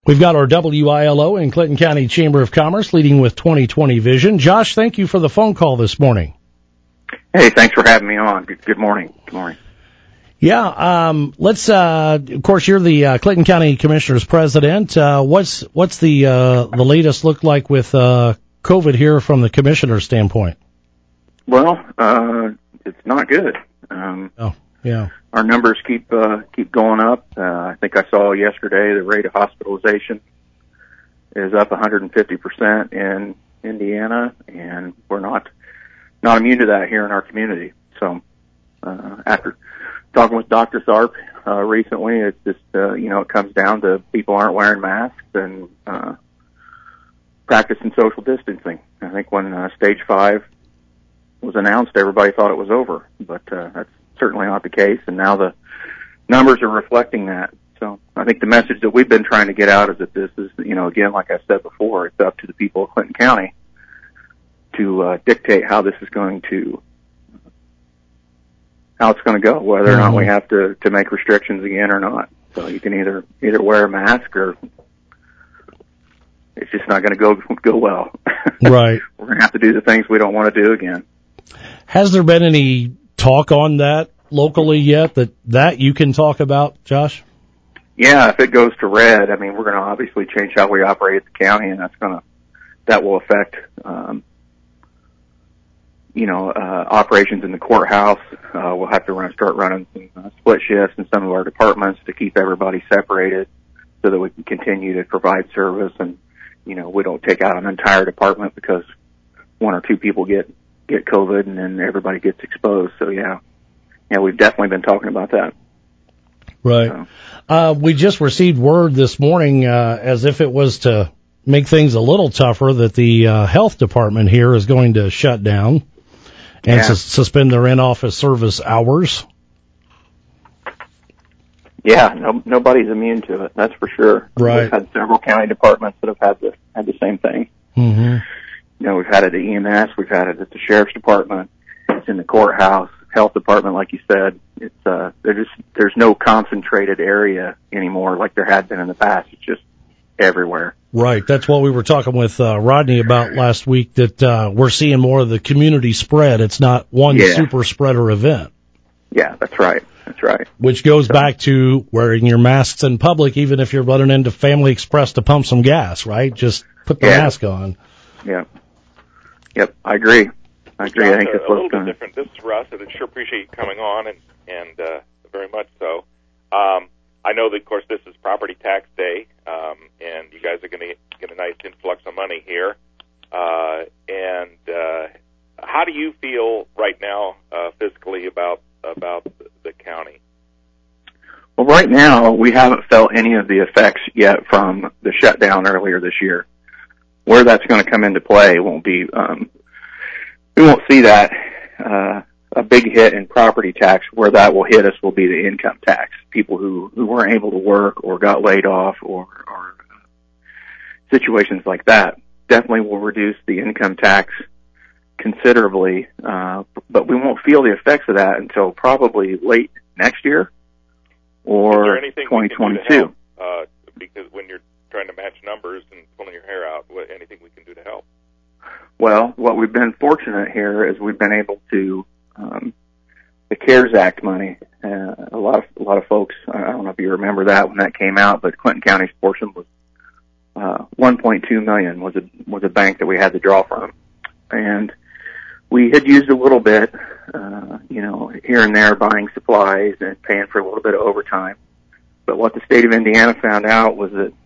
We've got our WILO and Clinton County Chamber of Commerce leading with 2020 vision. Josh, thank you for the phone call this morning. Hey, thanks for having me on. Good morning. Good morning. Yeah, let's, of course, you're the Clinton County Commissioners President. What's the latest look like with COVID here from the Commissioner's standpoint? Well, it's not good. Yeah. Our numbers keep going up. I think I saw yesterday the rate of hospitalization is up 150% in Indiana, and we're not immune to that here in our community. So, after talking with Dr. Tharp recently, it's just it comes down to people aren't wearing masks and practicing social distancing. I think when stage 5 was announced, everybody thought it was over, but that's certainly not the case, and now the numbers are reflecting that. So I think the message that we've been trying to get out is that this is, again, like I said before, it's up to the people of Clinton County to dictate how this is going to, how it's going to go, whether or not we have to make restrictions again or not. So you can either wear a mask or it's just not going to go well. Right. We're going to have to do the things we don't want to do again. Has there been any talk on that locally yet that you can talk about, Josh? Yeah, if it goes to red, I mean, we're going to obviously change how we operate at the county, and that will affect, operations in the courthouse. We'll have to start running some split shifts in some of our departments to keep everybody separated so that we can continue to provide service, and, we don't take out an entire department because one or two people get COVID and then everybody gets exposed. So yeah, we've definitely been talking about that. Right. So. We just received word this morning, as if it was to make things a little tougher, that the health department here is going to shut down and suspend their in-office service hours. Yeah, nobody's immune to it. That's for sure. Right. We've had several county departments that have had the same thing. Mm-hmm. We've had it at EMS, we've had it at the sheriff's department, it's in the courthouse, health department, like you said. It's there's no concentrated area anymore like there had been in the past. It's just everywhere. Right. That's what we were talking with Rodney about last week, that we're seeing more of the community spread. It's not one super spreader event. Yeah, that's right. That's right. Which goes back to wearing your masks in public, even if you're running into Family Express to pump some gas, right? Just put the mask on. Yeah. Yep, I agree. I think it's a little bit different. This is Russ, and I sure appreciate you coming on, and very much so. I know that, of course, this is property tax day, and you guys are going to get a nice influx of money here. And how do you feel right now fiscally about the county? Well, right now, we haven't felt any of the effects yet from the shutdown earlier this year. Where that's going to come into play won't be, we won't see that, a big hit in property tax. Where that will hit us will be the income tax. People who weren't able to work or got laid off or situations like that definitely will reduce the income tax considerably, but we won't feel the effects of that until probably late next year or 2022. Because when you're trying to match numbers and pulling your hair out, anything we can do to help? Well, what we've been fortunate here is we've been able to, the CARES Act money, a lot of folks, I don't know if you remember that when that came out, but Clinton County's portion was, 1.2 million was a bank that we had to draw from. And we had used a little bit, here and there buying supplies and paying for a little bit of overtime. But what the state of Indiana found out was that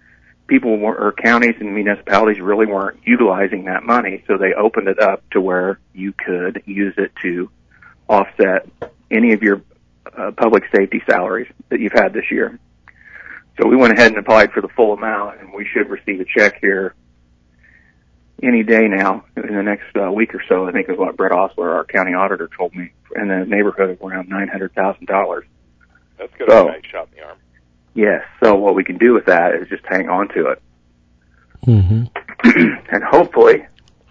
counties and municipalities really weren't utilizing that money, so they opened it up to where you could use it to offset any of your public safety salaries that you've had this year. So we went ahead and applied for the full amount, and we should receive a check here any day now in the next week or so. I think is what Brett Osler, our county auditor, told me, in the neighborhood of around $900,000. That's good. A nice shot in the arm. Yes. So what we can do with that is just hang on to it. Mm-hmm. And hopefully,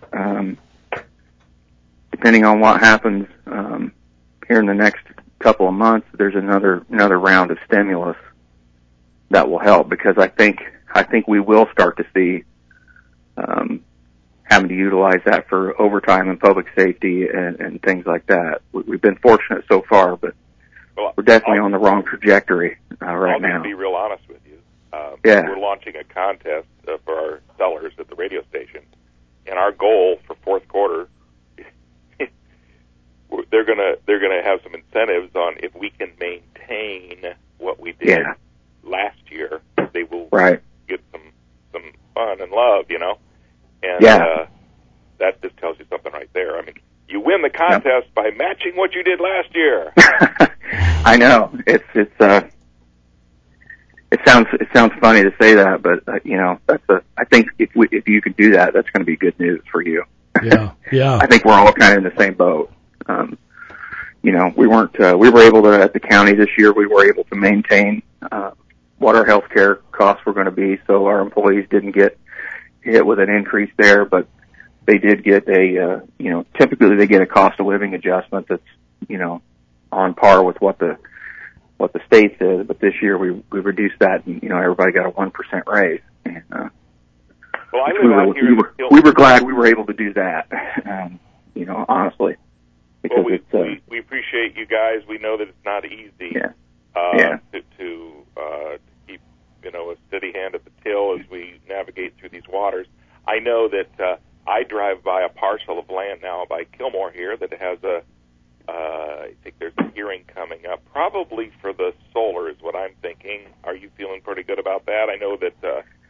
depending on what happens here in the next couple of months, there's another round of stimulus that will help, because I think I think we will start to see having to utilize that for overtime and public safety and things like that. We've been fortunate so far, but we're definitely on the wrong trajectory right now. I'll just be real honest with you. Yeah. We're launching a contest for our sellers at the radio station, and our goal for fourth quarter, they're gonna have some incentives on if we can maintain what we did last year, they will get some fun and love, and that just tells you something right there. I mean, you win the contest by matching what you did last year. I know it sounds funny to say that, but I think if you could do that, that's going to be good news for you. Yeah. I think we're all kind of in the same boat. We were able to, at the county this year, we were able to maintain what our health care costs were going to be, so our employees didn't get hit with an increase there, but they did get typically they get a cost of living adjustment that's, on par with what the state says, but this year we reduced that, and, everybody got a 1% raise. And, we were glad we were able to do that, honestly. Well, we appreciate you guys. We know that it's not easy to keep a steady hand at the till as we navigate through these waters. I know that I drive by a parcel of land now by Kilmore here that has I think there's a hearing coming up, probably for the solar is what I'm thinking. Are you feeling pretty good about that? I know that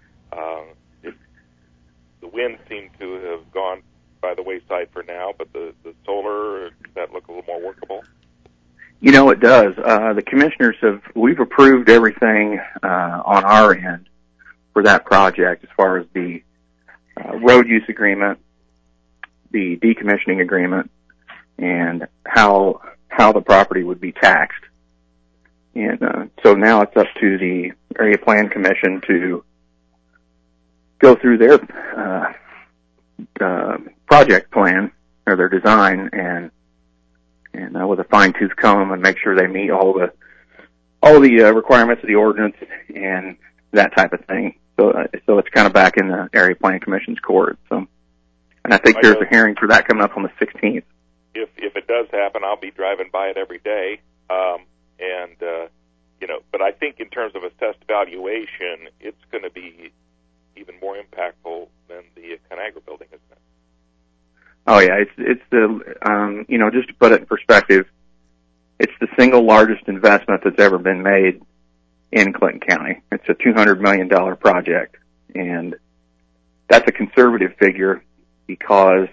the wind seemed to have gone by the wayside for now, but the solar, does that look a little more workable? It does. The commissioners we've approved everything on our end for that project as far as the road use agreement, the decommissioning agreement, and how the property would be taxed. And so now it's up to the Area Plan Commission to go through their project plan or their design and with a fine-tooth comb and make sure they meet all the requirements of the ordinance and that type of thing. So it's kind of back in the Area Plan Commission's court. So, and I think there's a hearing for that coming up on the 16th. If it does happen, I'll be driving by it every day. But I think in terms of assessed valuation, it's going to be even more impactful than the Conagra building, isn't it? Oh yeah, it's the just to put it in perspective, it's the single largest investment that's ever been made in Clinton County. It's a $200 million project, and that's a conservative figure because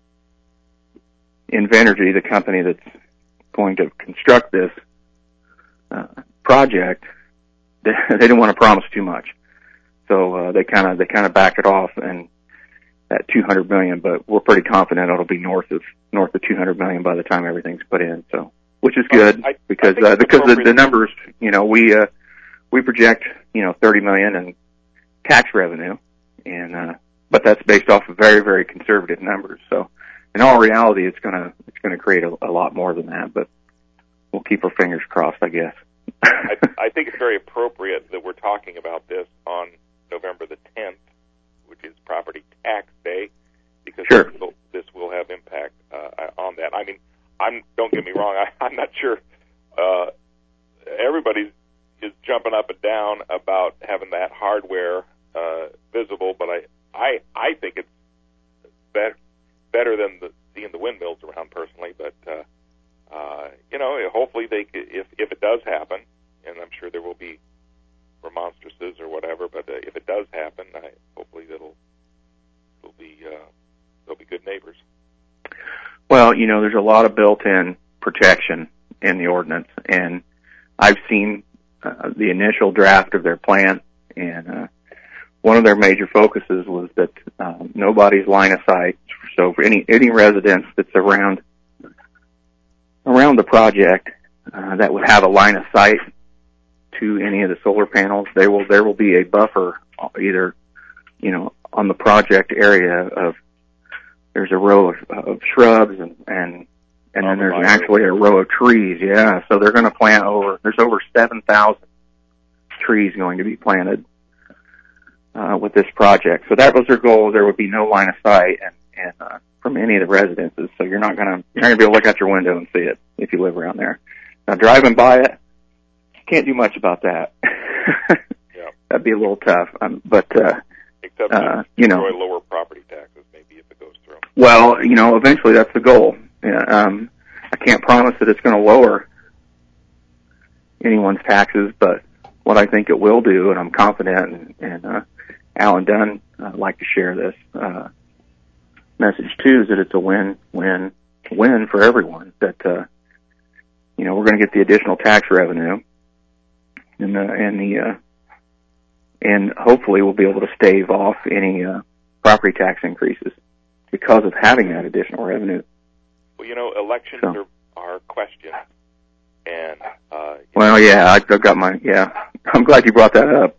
Invenergy, the company that's going to construct this project, they didn't want to promise too much, so they kind of backed it off and at $200 million. But we're pretty confident it'll be north of $200 million by the time everything's put in. So, which is good because the numbers, we project $30 million in tax revenue, and but that's based off of very, very conservative numbers. So, in all reality, it's gonna create a lot more than that, but we'll keep our fingers crossed, I guess. I think it's very appropriate that we're talking about this on November the 10th, which is Property Tax Day, because this will have impact on that. I mean, don't get me wrong, I'm not sure everybody is jumping up and down about having that hardware visible, but I think it's better than seeing the windmills around personally. But hopefully if it does happen, and I'm sure there will be remonstrances or whatever, but if it does happen, hopefully they'll be good neighbors. Well, there's a lot of built-in protection in the ordinance, and I've seen the initial draft of their plan, and one of their major focuses was that nobody's line of sight. So for any residents that's around the project that would have a line of sight to any of the solar panels, there will be a buffer either on the project area of there's a row of shrubs and then there's actually a row of trees. Yeah, so they're going to plant there's over 7,000 trees going to be planted with this project. So that was their goal. There would be no line of sight and from any of the residences. So you're not gonna be able to look out your window and see it if you live around there. Now driving by it, can't do much about that. Yeah. That'd be a little tough. Except enjoy lower property taxes, maybe, if it goes through. Well, eventually that's the goal. I can't promise that it's going to lower anyone's taxes, but what I think it will do, and I'm confident, and Alan Dunn like to share this message too, is that it's a win-win for everyone. That we're going to get the additional tax revenue, and hopefully we'll be able to stave off any property tax increases because of having that additional revenue. Well, elections are questions, and well, yeah, I've got my I'm glad you brought that up.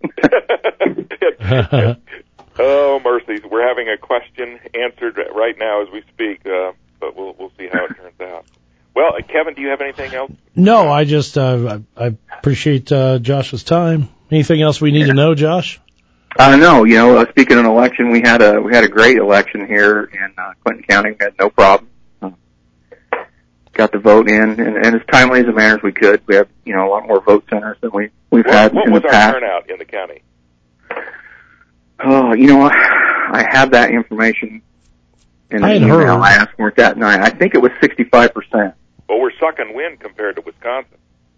Oh, mercies! We're having a question answered right now as we speak, but we'll see how it turns out. Well, Kevin, do you have anything else? No, I just I appreciate Josh's time. Anything else we need to know, Josh? No. Speaking of an election, we had a great election here in Clinton County. We had no problem. Got the vote in, and as timely as a manner as we could. We have a lot more vote centers than we've had in the past. What was our turnout in the county? Oh, I have that information in an email I asked for it that night. I think it was 65%. Well, we're sucking wind compared to Wisconsin.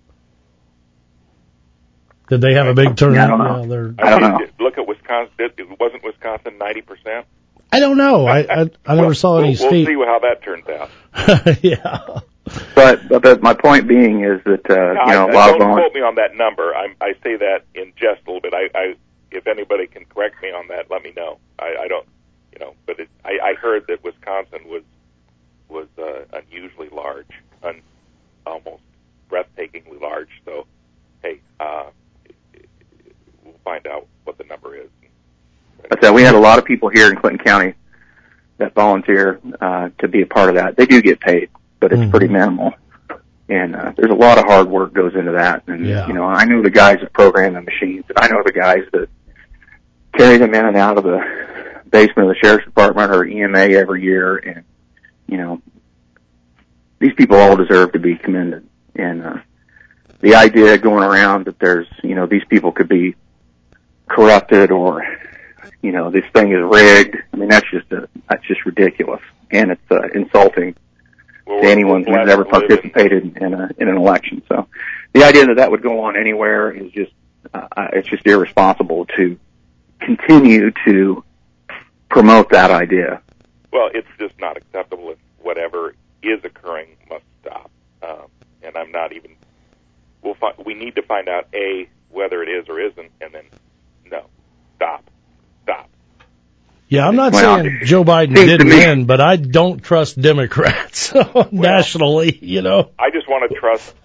Did they have a big turnout? I don't know. Look at Wisconsin. Wasn't Wisconsin 90%? I don't know. I never saw any state. We'll see how that turns out. Yeah. But my point being is that a lot of don't quote me on that number. I say that in jest a little bit. If anybody can correct me on that, let me know. I don't, but I heard that Wisconsin was unusually large, almost breathtakingly large. So, hey, we'll find out what the number is. We had a lot of people here in Clinton County that volunteer to be a part of that. They do get paid, but it's pretty minimal. And there's a lot of hard work goes into that. And, I know the guys that program the machines, and I know the guys that carry them in and out of the basement of the Sheriff's Department or EMA every year. And, these people all deserve to be commended. And the idea going around that there's, these people could be corrupted or, this thing is rigged. I mean, that's just ridiculous. And it's insulting to anyone who's ever participated in an election. So the idea that would go on anywhere is it's just irresponsible to continue to promote that idea. Well, it's just not acceptable if whatever is occurring must stop. And I'm not even, we need to find out, A, whether it is or isn't, and then, no, stop. Yeah, I'm not saying Joe Biden didn't win, but I don't trust Democrats nationally, I just want to trust